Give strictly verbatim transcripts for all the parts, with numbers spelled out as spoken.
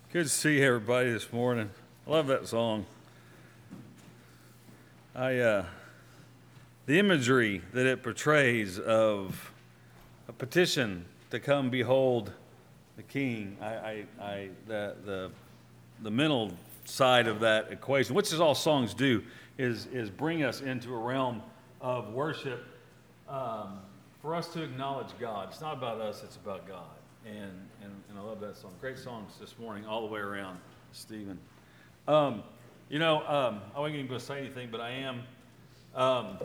Good to see everybody this morning. I love that song. I uh, the imagery that it portrays of a petition to come behold the King. I, I, I the the the mental side of that equation, which is all songs do, is is bring us into a realm of worship. Um, for us to acknowledge God. It's not about us, it's about God. And, and and I love that song. Great songs this morning all the way around, Stephen. Um, you know, um, I wasn't even going to say anything, but I am. Um,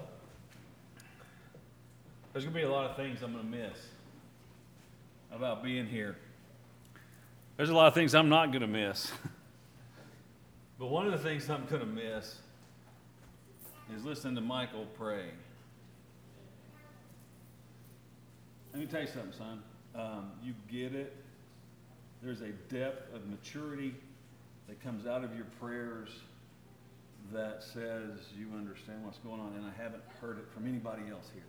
there's going to be a lot of things I'm going to miss about being here. There's a lot of things I'm not going to miss. But one of the things I'm going to miss is listening to Michael pray. Let me tell you something, son. Um, you get it. There's a depth of maturity that comes out of your prayers that says you understand what's going on, and I haven't heard it from anybody else here.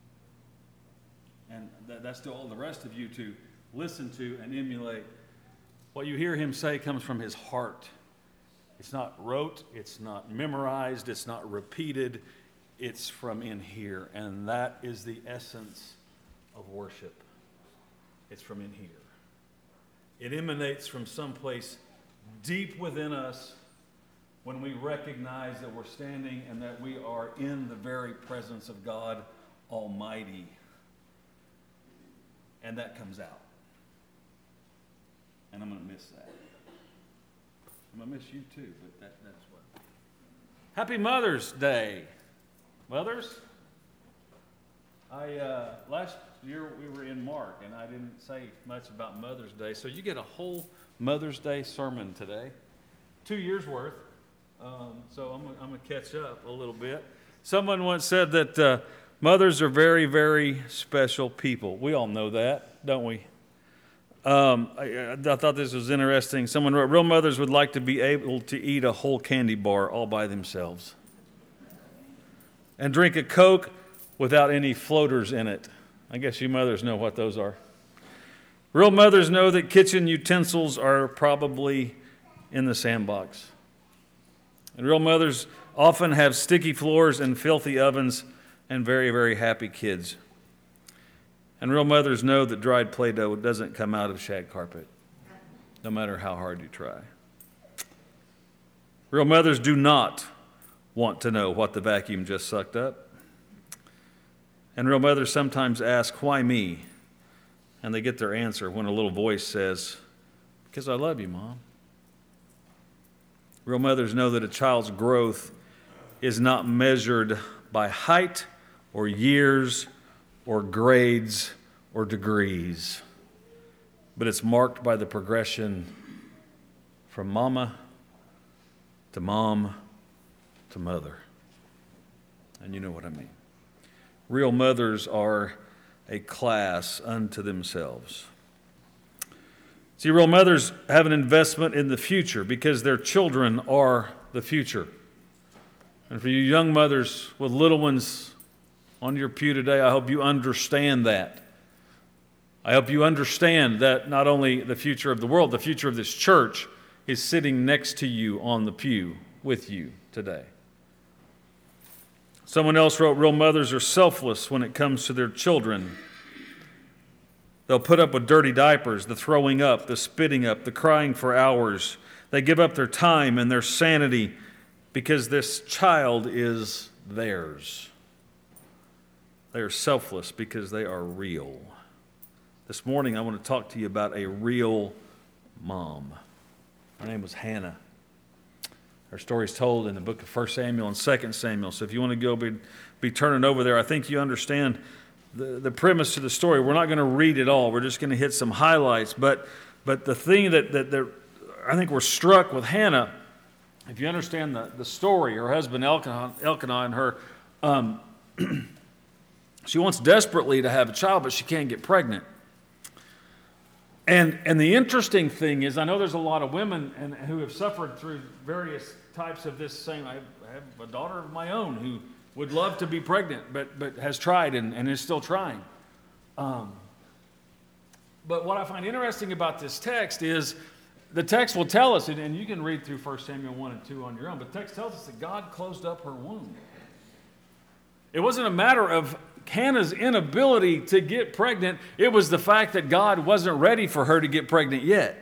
And that, that's to all the rest of you to listen to and emulate. What you hear him say comes from his heart. It's not rote, it's not memorized, it's not repeated, it's from in here. And that is the essence of worship. It's from in here. It emanates from someplace deep within us when we recognize that we're standing and that we are in the very presence of God Almighty. And that comes out. And I'm going to miss that. I'm going to miss you too, but that, that's what. Happy Mother's Day. Mothers? I uh, last year we were in Mark, and I didn't say much about Mother's Day, so you get a whole Mother's Day sermon today, two years worth. Um, so I'm, I'm going to catch up a little bit. Someone once said that uh, mothers are very, very special people. We all know that, don't we? Um, I, I thought this was interesting. Someone wrote, "Real mothers would like to be able to eat a whole candy bar all by themselves and drink a Coke without any floaters in it." I guess you mothers know what those are. Real mothers know that kitchen utensils are probably in the sandbox. And real mothers often have sticky floors and filthy ovens and very, very happy kids. And real mothers know that dried Play-Doh doesn't come out of shag carpet, no matter how hard you try. Real mothers do not want to know what the vacuum just sucked up. And real mothers sometimes ask, "Why me?" And they get their answer when a little voice says, "Because I love you, Mom." Real mothers know that a child's growth is not measured by height or years or grades or degrees, but it's marked by the progression from mama to mom to mother. And you know what I mean. Real mothers are a class unto themselves. See, real mothers have an investment in the future because their children are the future. And for you young mothers with little ones on your pew today, I hope you understand that. I hope you understand that not only the future of the world, the future of this church is sitting next to you on the pew with you today. Someone else wrote, "Real mothers are selfless when it comes to their children. They'll put up with dirty diapers, the throwing up, the spitting up, the crying for hours. They give up their time and their sanity because this child is theirs. They are selfless because they are real." This morning I want to talk to you about a real mom. Her name was Hannah. Her story is told in the book of First Samuel and Second Samuel. So if you want to go be, be turning over there, I think you understand the, the premise to the story. We're not going to read it all. We're just going to hit some highlights. But but the thing that, that, that I think we're struck with Hannah, if you understand the, the story, her husband Elkanah, Elkanah and her, um, she wants desperately to have a child, but she can't get pregnant. And and the interesting thing is, I know there's a lot of women and, who have suffered through various types of this same. I have, I have a daughter of my own who would love to be pregnant, but but has tried and, and is still trying. Um, but what I find interesting about this text is the text will tell us, and you can read through First Samuel one and two on your own, but the text tells us that God closed up her womb. It wasn't a matter of Hannah's inability to get pregnant. It was the fact that God wasn't ready for her to get pregnant yet.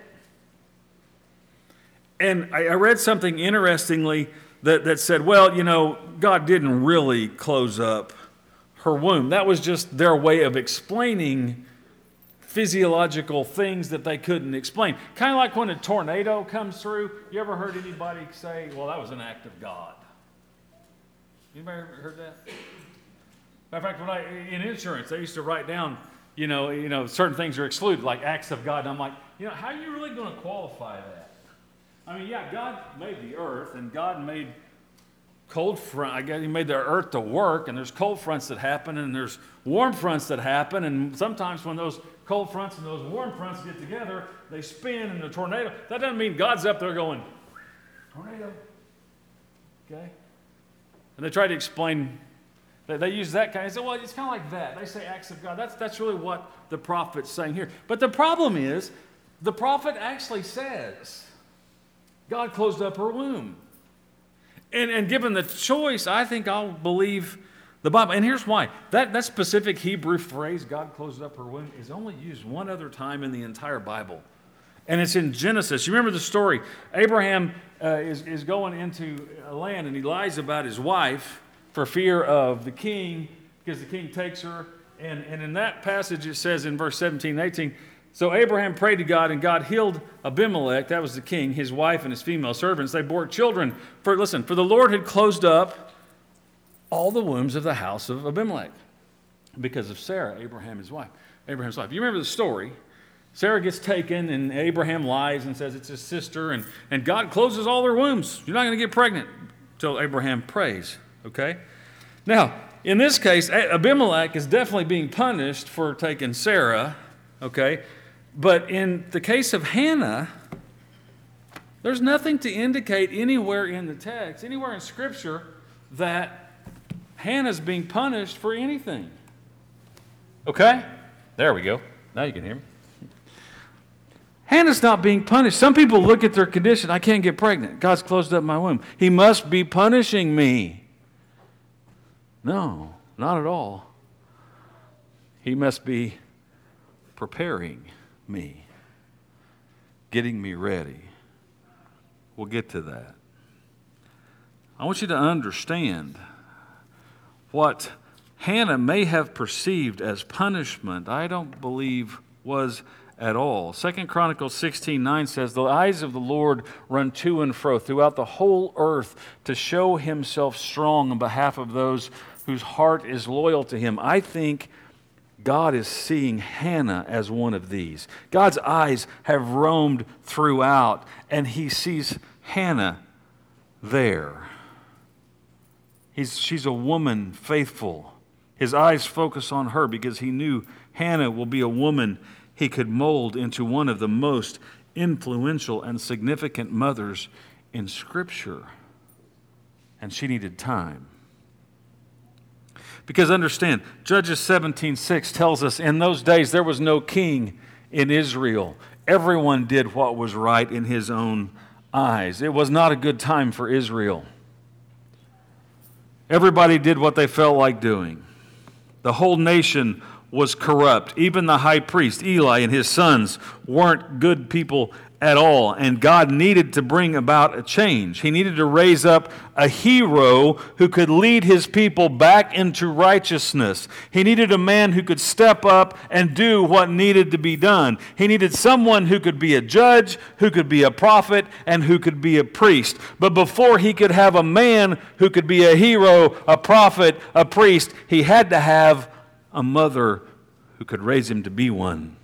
And I, I read something interestingly that, that said, well, you know, God didn't really close up her womb. That was just their way of explaining physiological things that they couldn't explain. Kind of like when a tornado comes through. You ever heard anybody say, well, that was an act of God? Anybody ever heard that? Matter of fact, when I, in insurance, they used to write down, you know, you know, certain things are excluded, like acts of God. And I'm like, you know, how are you really going to qualify that? I mean, yeah, God made the earth, and God made cold front. I guess He made the earth to work, and there's cold fronts that happen, and there's warm fronts that happen, and sometimes when those cold fronts and those warm fronts get together, they spin in a tornado. That doesn't mean God's up there going, tornado. Okay? And they try to explain, they, they use that kind of, they say, well, it's kind of like that. They say acts of God. That's, that's really what the prophet's saying here. But the problem is, the prophet actually says, God closed up her womb. And, and given the choice, I think I'll believe the Bible. And here's why. That, that specific Hebrew phrase, God closed up her womb, is only used one other time in the entire Bible. And it's in Genesis. You remember the story. Abraham uh, is, is going into a land, and he lies about his wife for fear of the king, because the king takes her. And, and in that passage, it says in verse seventeen and eighteen, so Abraham prayed to God, and God healed Abimelech, that was the king, his wife and his female servants. They bore children. For listen, for the Lord had closed up all the wombs of the house of Abimelech because of Sarah, Abraham, his wife. Abraham's wife. You remember the story. Sarah gets taken, and Abraham lies and says it's his sister, and, and God closes all their wombs. You're not going to get pregnant until Abraham prays, okay? Now, in this case, Abimelech is definitely being punished for taking Sarah, okay? But in the case of Hannah, there's nothing to indicate anywhere in the text, anywhere in Scripture, that Hannah's being punished for anything. Okay? There we go. Now you can hear me. Hannah's not being punished. Some people look at their condition. I can't get pregnant. God's closed up my womb. He must be punishing me. No, not at all. He must be preparing me, getting me ready. We'll get to that. I want you to understand what Hannah may have perceived as punishment, I don't believe was at all. Second Chronicles sixteen nine says, the eyes of the Lord run to and fro throughout the whole earth to show Himself strong on behalf of those whose heart is loyal to Him. I think God is seeing Hannah as one of these. God's eyes have roamed throughout, and He sees Hannah there. He's, she's a woman faithful. His eyes focus on her because He knew Hannah will be a woman He could mold into one of the most influential and significant mothers in Scripture. And she needed time. Because understand, Judges seventeen six tells us, in those days there was no king in Israel. Everyone did what was right in his own eyes. It was not a good time for Israel. Everybody did what they felt like doing. The whole nation was corrupt. Even the high priest, Eli, and his sons weren't good people at all. And God needed to bring about a change. He needed to raise up a hero who could lead His people back into righteousness. He needed a man who could step up and do what needed to be done. He needed someone who could be a judge, who could be a prophet, and who could be a priest. But before he could have a man who could be a hero, a prophet, a priest, he had to have a mother who could raise him to be one.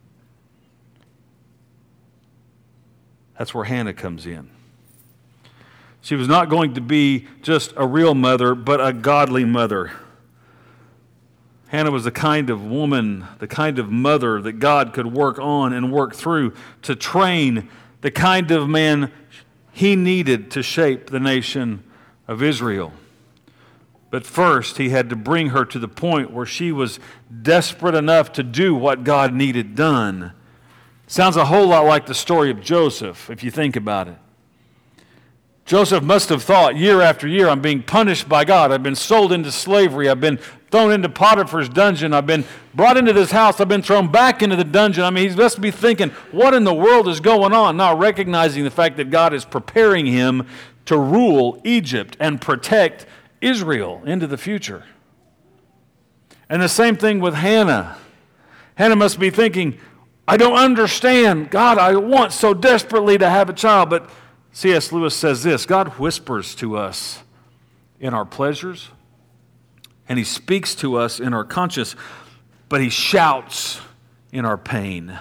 That's where Hannah comes in. She was not going to be just a real mother, but a godly mother. Hannah was the kind of woman, the kind of mother that God could work on and work through to train the kind of man He needed to shape the nation of Israel. But first, He had to bring her to the point where she was desperate enough to do what God needed done. Sounds a whole lot like the story of Joseph, if you think about it. Joseph must have thought year after year, I'm being punished by God. I've been sold into slavery. I've been thrown into Potiphar's dungeon. I've been brought into this house. I've been thrown back into the dungeon. I mean, he must be thinking, what in the world is going on? Not recognizing the fact that God is preparing him to rule Egypt and protect Israel into the future. And the same thing with Hannah. Hannah must be thinking, I don't understand. God, I want so desperately to have a child. But C S Lewis says this, God whispers to us in our pleasures, and he speaks to us in our conscience, but he shouts in our pain.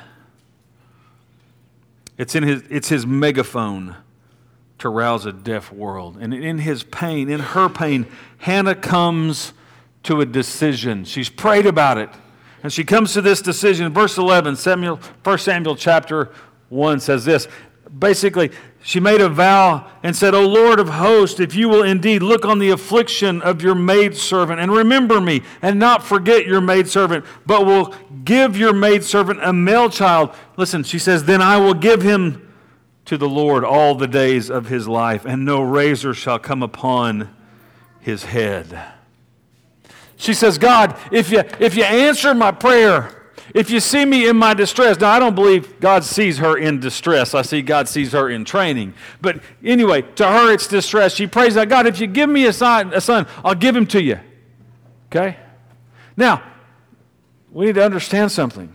It's in his, it's his megaphone to rouse a deaf world. And in his pain, in her pain, Hannah comes to a decision. She's prayed about it. And she comes to this decision. Verse eleven, Samuel, First Samuel chapter one says this. Basically, she made a vow and said, O Lord of hosts, if you will indeed look on the affliction of your maidservant and remember me and not forget your maidservant, but will give your maidservant a male child. Listen, she says, then I will give him to the Lord all the days of his life, and no razor shall come upon his head. She says, God, if you, if you answer my prayer, if you see me in my distress. Now, I don't believe God sees her in distress. I see God sees her in training. But anyway, to her it's distress. She prays out, God, if you give me a son, a son, I'll give him to you. Okay? Now, we need to understand something.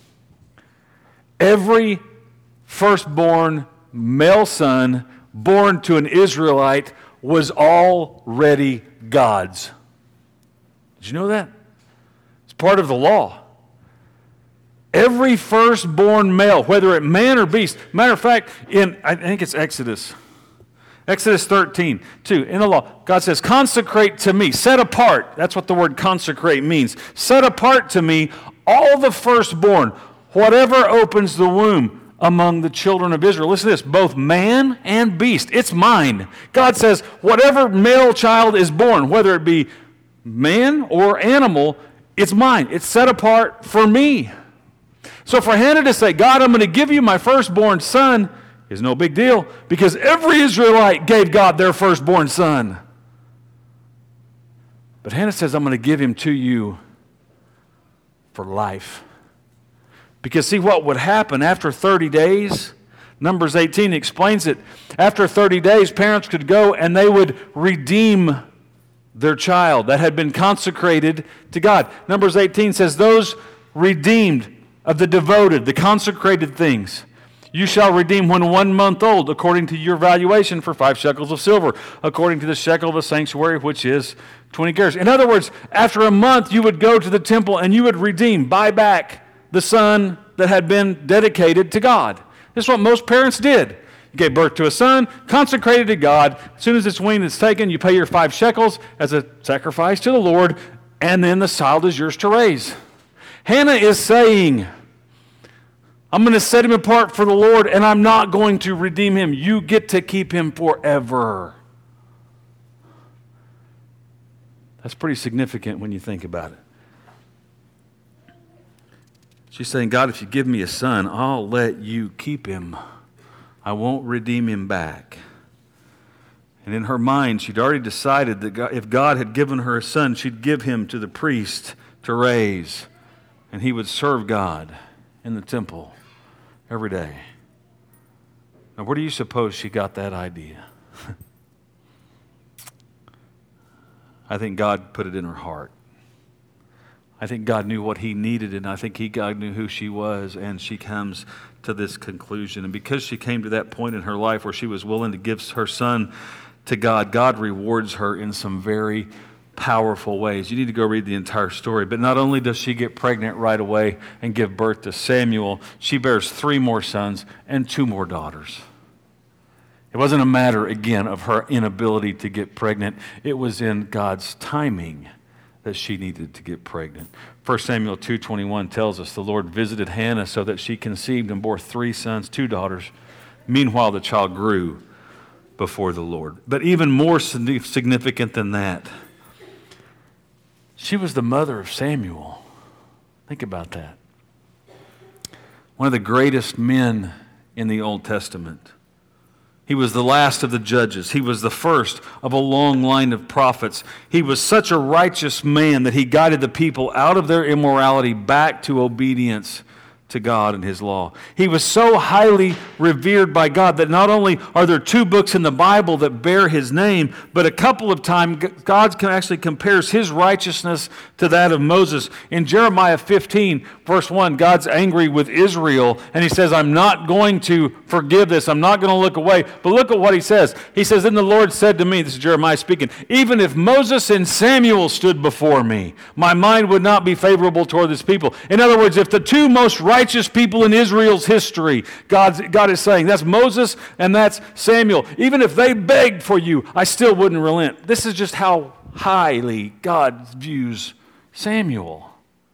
Every firstborn male son born to an Israelite was already God's. Did you know that? It's part of the law. Every firstborn male, whether it man or beast. Matter of fact, in I think it's Exodus. Exodus thirteen, two. In the law, God says, consecrate to me, set apart. That's what the word consecrate means. Set apart to me all the firstborn, whatever opens the womb among the children of Israel. Listen to this, both man and beast. It's mine. God says, whatever male child is born, whether it be man or animal, it's mine. It's set apart for me. So for Hannah to say, God, I'm going to give you my firstborn son is no big deal because every Israelite gave God their firstborn son. But Hannah says, I'm going to give him to you for life. Because see what would happen after thirty days? Numbers eighteen explains it. After thirty days, parents could go and they would redeem their child that had been consecrated to God. Numbers eighteen says, those redeemed of the devoted, the consecrated things, you shall redeem when one month old, according to your valuation, for five shekels of silver, according to the shekel of the sanctuary, which is twenty gerahs. In other words, after a month, you would go to the temple and you would redeem, buy back the son that had been dedicated to God. This is what most parents did. You gave birth to a son, consecrated to God. As soon as its wean is taken, you pay your five shekels as a sacrifice to the Lord, and then the child is yours to raise. Hannah is saying, I'm going to set him apart for the Lord, and I'm not going to redeem him. You get to keep him forever. That's pretty significant when you think about it. She's saying, God, if you give me a son, I'll let you keep him. I won't redeem him back. And in her mind, she'd already decided that God, if God had given her a son, she'd give him to the priest to raise. And he would serve God in the temple every day. Now, where do you suppose she got that idea? I think God put it in her heart. I think God knew what he needed, and I think he, God knew who she was, and she comes to this conclusion. And because she came to that point in her life where she was willing to give her son to God, God rewards her in some very powerful ways. You need to go read the entire story. But not only does she get pregnant right away and give birth to Samuel, she bears three more sons and two more daughters. It wasn't a matter, again, of her inability to get pregnant. It was in God's timing that she needed to get pregnant. First Samuel two twenty-one tells us the Lord visited Hannah so that she conceived and bore three sons, two daughters. Meanwhile, the child grew before the Lord. But even more significant than that, she was the mother of Samuel. Think about that. one of the greatest men in the Old Testament. He was the last of the judges. He was the first of a long line of prophets. He was such a righteous man that he guided the people out of their immorality back to obedience to God and His law. He was so highly revered by God that not only are there two books in the Bible that bear His name, but a couple of times God actually compares His righteousness to that of Moses. In Jeremiah fifteen, verse one, God's angry with Israel, and He says, I'm not going to forgive this. I'm not going to look away. But look at what He says. He says, then the Lord said to me, this is Jeremiah speaking, even if Moses and Samuel stood before me, my mind would not be favorable toward this people. In other words, if the two most righteous righteous people in Israel's history, God, God is saying, that's Moses and that's Samuel. Even if they begged for you, I still wouldn't relent. This is just how highly God views Samuel.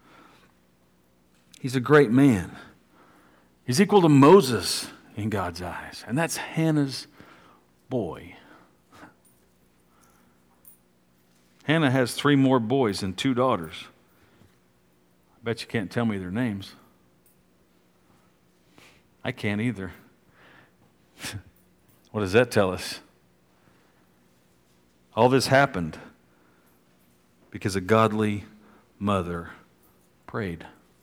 He's a great man. He's equal to Moses in God's eyes. And that's Hannah's boy. Hannah has three more boys and two daughters. I bet you can't tell me their names. I can't either. What does that tell us? All this happened because a godly mother prayed.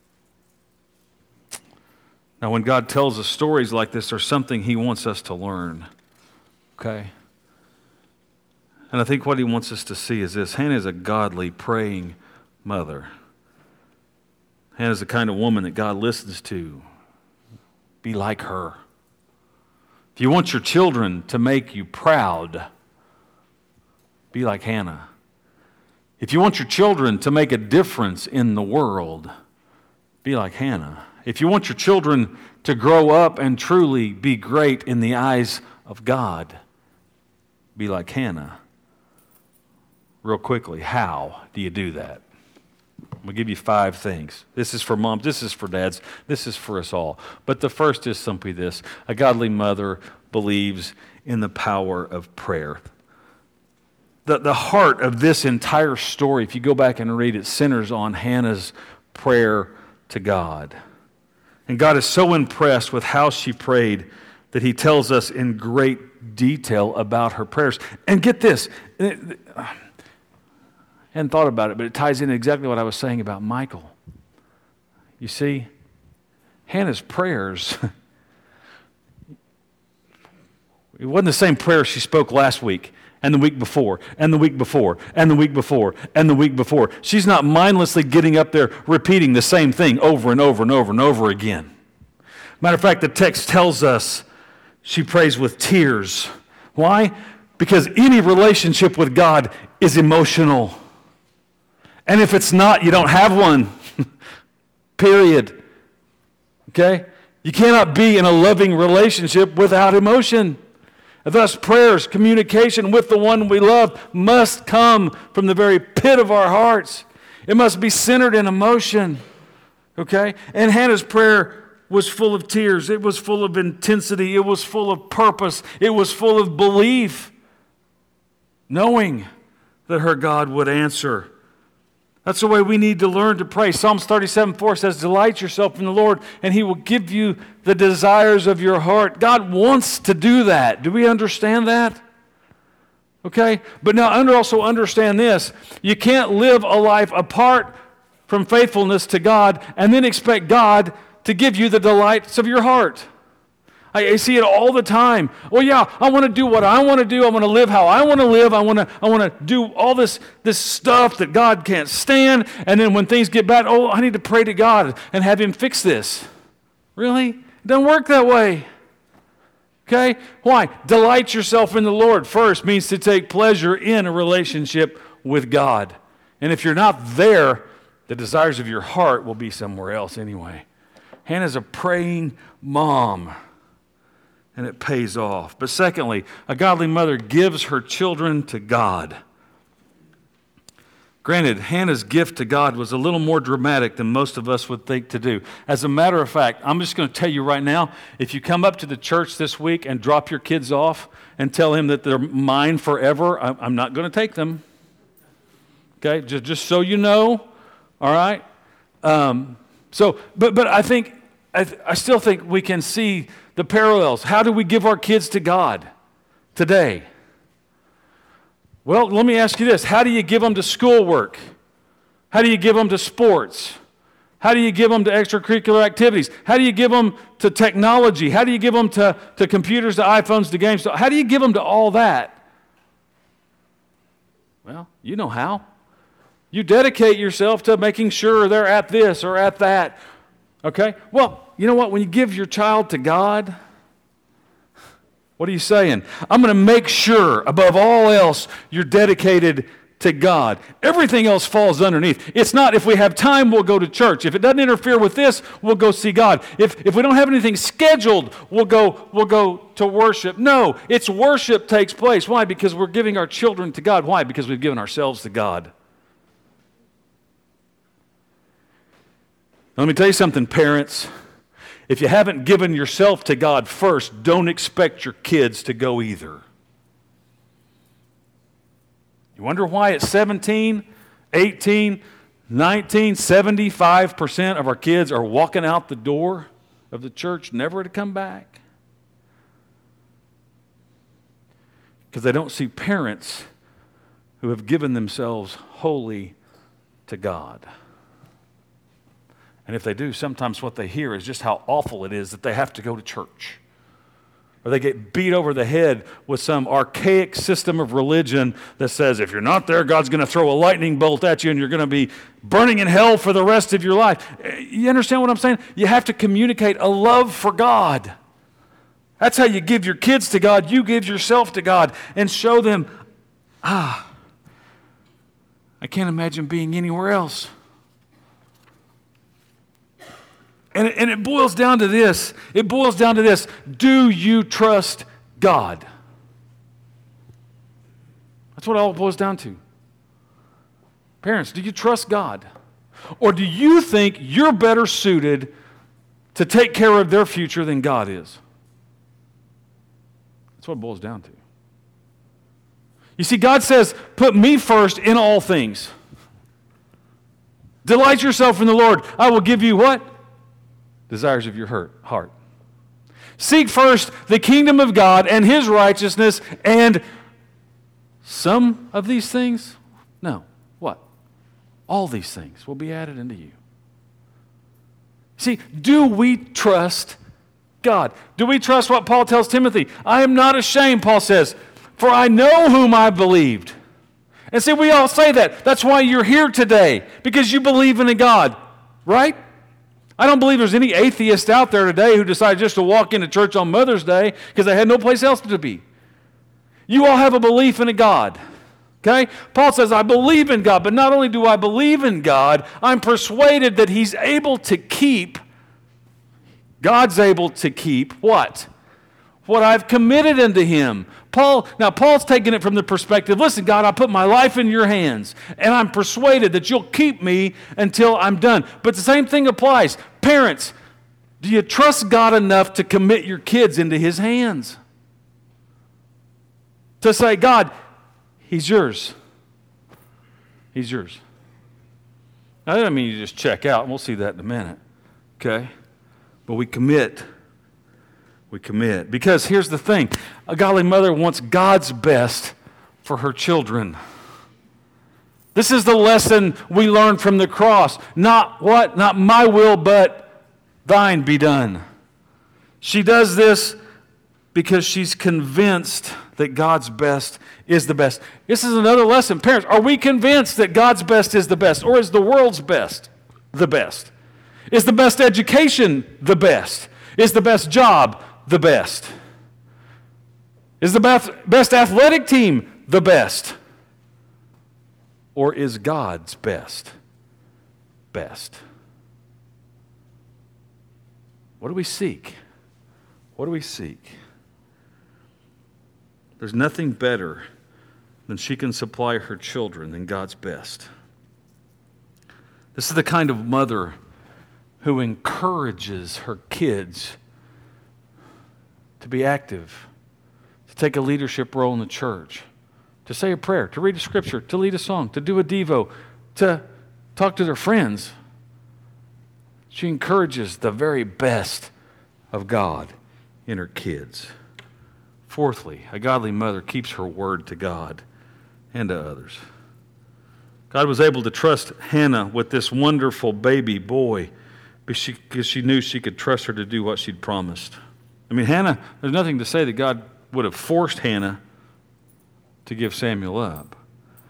Now, when God tells us stories like this, there's something He wants us to learn. Okay? And I think what He wants us to see is this. Hannah is a godly, praying mother. Hannah is the kind of woman that God listens to. Be like her. If you want your children to make you proud, be like Hannah. If you want your children to make a difference in the world, be like Hannah. If you want your children to grow up and truly be great in the eyes of God, be like Hannah. Real quickly, how do you do that? I'm going to give you five things. This is for moms, this is for dads, this is for us all. But the first is simply this. A godly mother believes in the power of prayer. The, the heart of this entire story, if you go back and read it, centers on Hannah's prayer to God. And God is so impressed with how she prayed that He tells us in great detail about her prayers. And get this, I hadn't thought about it, but it ties in exactly what I was saying about Michael. You see, Hannah's prayers, it wasn't the same prayer she spoke last week, and the week before, and the week before, and the week before, and the week before. She's not mindlessly getting up there repeating the same thing over and over and over and over again. Matter of fact, the text tells us she prays with tears. Why? Because any relationship with God is emotional. And if it's not, you don't have one. Period. Okay? You cannot be in a loving relationship without emotion. Thus, prayers, communication with the one we love must come from the very pit of our hearts. It must be centered in emotion. Okay? And Hannah's prayer was full of tears. It was full of intensity. It was full of purpose. It was full of belief, knowing that her God would answer. That's the way we need to learn to pray. Psalms thirty-seven four says, delight yourself in the Lord, and He will give you the desires of your heart. God wants to do that. Do we understand that? Okay? But now under also understand this. You can't live a life apart from faithfulness to God and then expect God to give you the delights of your heart. I, I see it all the time. Well, yeah, I want to do what I want to do. I want to live how I want to live. I want to I want to do all this, this stuff that God can't stand. And then when things get bad, oh, I need to pray to God and have Him fix this. Really? It doesn't work that way. Okay? Why? Delight yourself in the Lord first means to take pleasure in a relationship with God. And if you're not there, the desires of your heart will be somewhere else anyway. Hannah's a praying mom. And it pays off. But secondly, a godly mother gives her children to God. Granted, Hannah's gift to God was a little more dramatic than most of us would think to do. As a matter of fact, I'm just going to tell you right now, if you come up to the church this week and drop your kids off and tell him that they're mine forever, I'm not going to take them. Okay, just, just so you know, all right? Um, so, but, but I think I, th- I still think we can see the parallels. How do we give our kids to God today? Well, let me ask you this. How do you give them to schoolwork? How do you give them to sports? How do you give them to extracurricular activities? How do you give them to technology? How do you give them to, to computers, to iPhones, to games? How do you give them to all that? Well, you know how. You dedicate yourself to making sure they're at this or at that. Okay? Well, you know what? When you give your child to God, what are you saying? I'm going to make sure, above all else, you're dedicated to God. Everything else falls underneath. It's not if we have time, we'll go to church. If it doesn't interfere with this, we'll go see God. If, if we don't have anything scheduled, we'll go, we'll go to worship. No, it's worship takes place. Why? Because we're giving our children to God. Why? Because we've given ourselves to God. Now, let me tell you something, parents. If you haven't given yourself to God first, don't expect your kids to go either. You wonder why at seventeen, eighteen, nineteen, seventy-five percent of our kids are walking out the door of the church never to come back? Because they don't see parents who have given themselves wholly to God. And if they do, sometimes what they hear is just how awful it is that they have to go to church. Or they get beat over the head with some archaic system of religion that says if you're not there, God's going to throw a lightning bolt at you and you're going to be burning in hell for the rest of your life. You understand what I'm saying? You have to communicate a love for God. That's how you give your kids to God. You give yourself to God and show them, ah, I can't imagine being anywhere else. And it, and it boils down to this. It boils down to this. Do you trust God? That's what it all boils down to. Parents, do you trust God? Or do you think you're better suited to take care of their future than God is? That's what it boils down to. You see, God says, put me first in all things. Delight yourself in the Lord. I will give you what? Desires of your heart. Seek first the kingdom of God and His righteousness, and some of these things, no, what? All these things will be added unto you. See, do we trust God? Do we trust what Paul tells Timothy? I am not ashamed, Paul says, for I know whom I believed. And see, we all say that. That's why you're here today, because you believe in a God, right? I don't believe there's any atheist out there today who decided just to walk into church on Mother's Day because they had no place else to be. You all have a belief in a God. Okay? Paul says, I believe in God, but not only do I believe in God, I'm persuaded that He's able to keep, God's able to keep what? What I've committed unto Him. Paul, now Paul's taking it from the perspective, listen, God, I put my life in your hands, and I'm persuaded that you'll keep me until I'm done. But the same thing applies. Parents, do you trust God enough to commit your kids into His hands? To say, God, He's yours. He's yours. Now, that doesn't mean you just check out, and we'll see that in a minute. Okay? But we commit. We commit. Because here's the thing. A godly mother wants God's best for her children. This is the lesson we learn from the cross. Not what? Not my will, but thine be done. She does this because she's convinced that God's best is the best. This is another lesson. Parents, are we convinced that God's best is the best? Or is the world's best the best? Is the best education the best? Is the best job the best? Is the best, best athletic team the best? Or is God's best best? What do we seek? What do we seek? There's nothing better than she can supply her children than God's best. This is the kind of mother who encourages her kids to be active, to take a leadership role in the church, to say a prayer, to read a scripture, to lead a song, to do a devo, to talk to their friends. She encourages the very best of God in her kids. Fourthly, a godly mother keeps her word to God and to others. God was able to trust Hannah with this wonderful baby boy because she, because she knew she could trust her to do what she'd promised. I mean, Hannah, there's nothing to say that God would have forced Hannah to give Samuel up.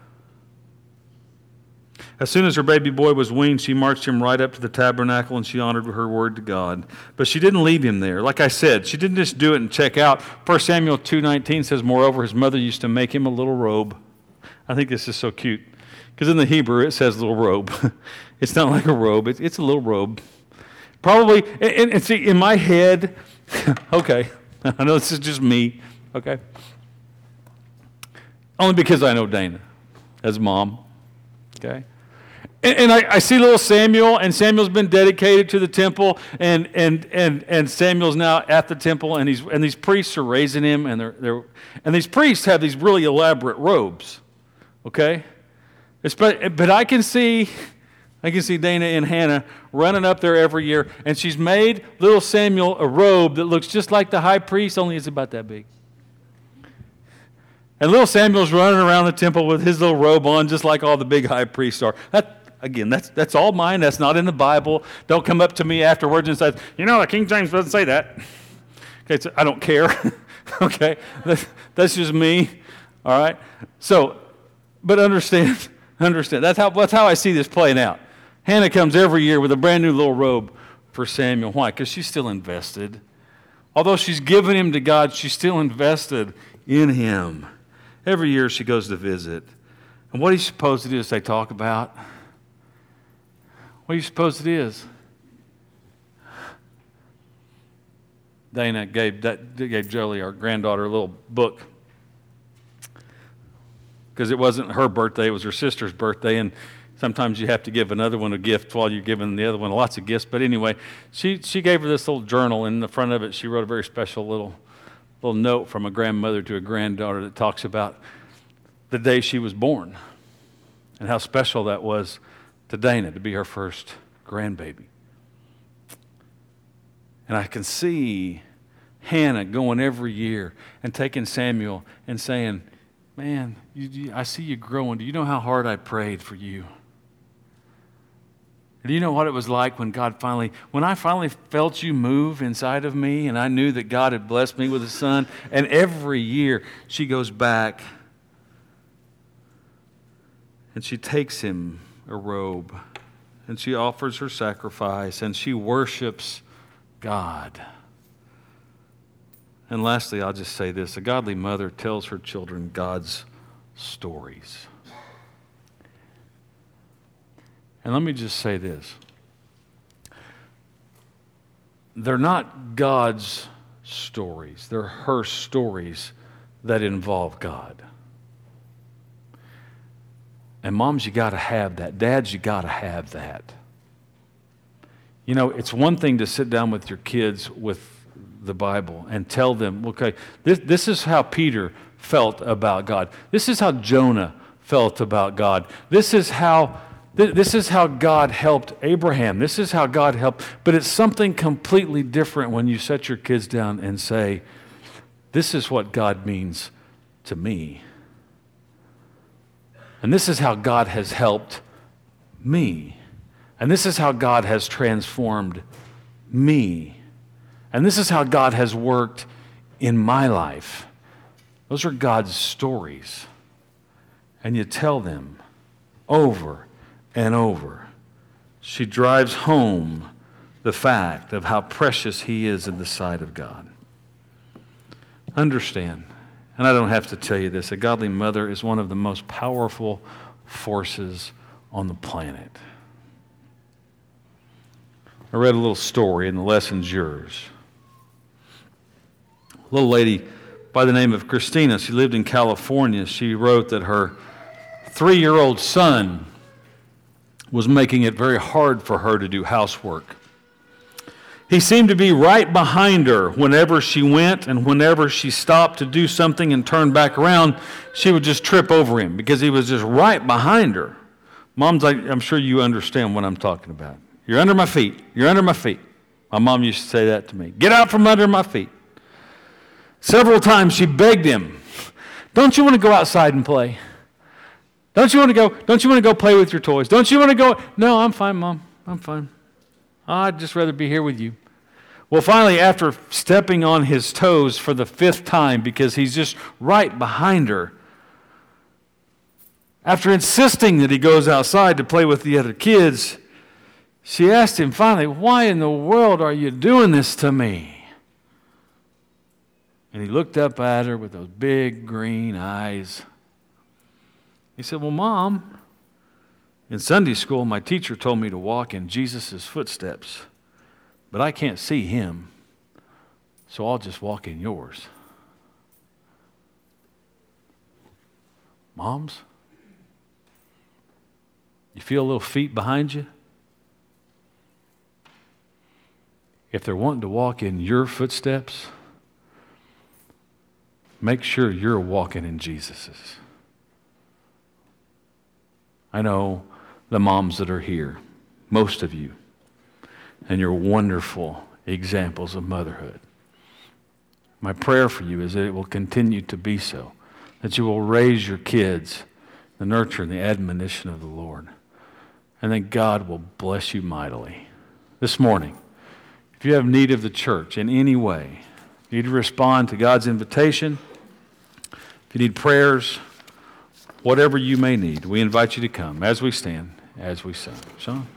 As soon as her baby boy was weaned, she marched him right up to the tabernacle and she honored her word to God. But she didn't leave him there. Like I said, she didn't just do it and check out. First Samuel two nineteen says, moreover, his mother used to make him a little robe. I think this is so cute. Because in the Hebrew, it says little robe. It's not like a robe. It's, it's a little robe. Probably, and, and see, in my head, okay, I know this is just me, okay? Only because I know Dana as mom, okay? And, and I, I see little Samuel, and Samuel's been dedicated to the temple, and and and and Samuel's now at the temple, and he's and these priests are raising him, and they're they're and these priests have these really elaborate robes, okay? It's, but but I can see, I can see Dana and Hannah running up there every year, and she's made little Samuel a robe that looks just like the high priest, only it's about that big. And little Samuel's running around the temple with his little robe on, just like all the big high priests are. That, again, that's that's all mine. That's not in the Bible. Don't come up to me afterwards and say, you know, the King James doesn't say that. Okay, so I don't care. Okay, that's, that's just me. All right. So, but understand, understand. That's how that's how I see this playing out. Hannah comes every year with a brand new little robe for Samuel. Why? Because she's still invested. Although she's given him to God, she's still invested in him. Every year she goes to visit. And what are you supposed to do as they talk about? What are you supposed it is? Dana gave, that, gave Jolie, our granddaughter, a little book. Because it wasn't her birthday, it was her sister's birthday. And sometimes you have to give another one a gift while you're giving the other one lots of gifts. But anyway, she, she gave her this little journal. And in the front of it, she wrote a very special little little note from a grandmother to a granddaughter that talks about the day she was born and how special that was to Dana to be her first grandbaby. And I can see Hannah going every year and taking Samuel and saying, man, you, you, I see you growing. Do you know how hard I prayed for you? Do you know what it was like when God finally, when I finally felt you move inside of me and I knew that God had blessed me with a son? And every year she goes back and she takes him a robe and she offers her sacrifice and she worships God. And lastly, I'll just say this. A godly mother tells her children God's stories. And let me just say this. They're not God's stories. They're her stories that involve God. And moms, you got to have that. Dads, you got to have that. You know, it's one thing to sit down with your kids with the Bible and tell them, okay, this, this is how Peter felt about God. This is how Jonah felt about God. This is how This is how God helped Abraham. This is how God helped. But it's something completely different when you set your kids down and say, this is what God means to me. And this is how God has helped me. And this is how God has transformed me. And this is how God has worked in my life. Those are God's stories. And you tell them over and over. She drives home the fact of how precious he is in the sight of God. Understand, and I don't have to tell you this, a godly mother is one of the most powerful forces on the planet. I read a little story, and the lesson's yours. A little lady by the name of Christina, she lived in California. She wrote that her three-year-old son was making it very hard for her to do housework. He seemed to be right behind her whenever she went, and whenever she stopped to do something and turned back around, she would just trip over him because he was just right behind her. Moms, I, I'm sure you understand what I'm talking about. You're under my feet. You're under my feet. My mom used to say that to me. Get out from under my feet. Several times she begged him, don't you want to go outside and play? Don't you want to go, don't you want to go play with your toys? Don't you want to go? No, I'm fine, Mom. I'm fine. I'd just rather be here with you. Well, finally, after stepping on his toes for the fifth time, because he's just right behind her, after insisting that he goes outside to play with the other kids, she asked him finally, why in the world are you doing this to me? And he looked up at her with those big green eyes. He said, well, Mom, in Sunday school, my teacher told me to walk in Jesus' footsteps, but I can't see him, so I'll just walk in yours. Moms, you feel little feet behind you? If they're wanting to walk in your footsteps, make sure you're walking in Jesus's. I know the moms that are here, most of you, and you're wonderful examples of motherhood. My prayer for you is that it will continue to be so, that you will raise your kids, the nurture and the admonition of the Lord, and that God will bless you mightily. This morning, if you have need of the church in any way, if you need to respond to God's invitation, if you need prayers, whatever you may need, we invite you to come as we stand, as we sing. Sean?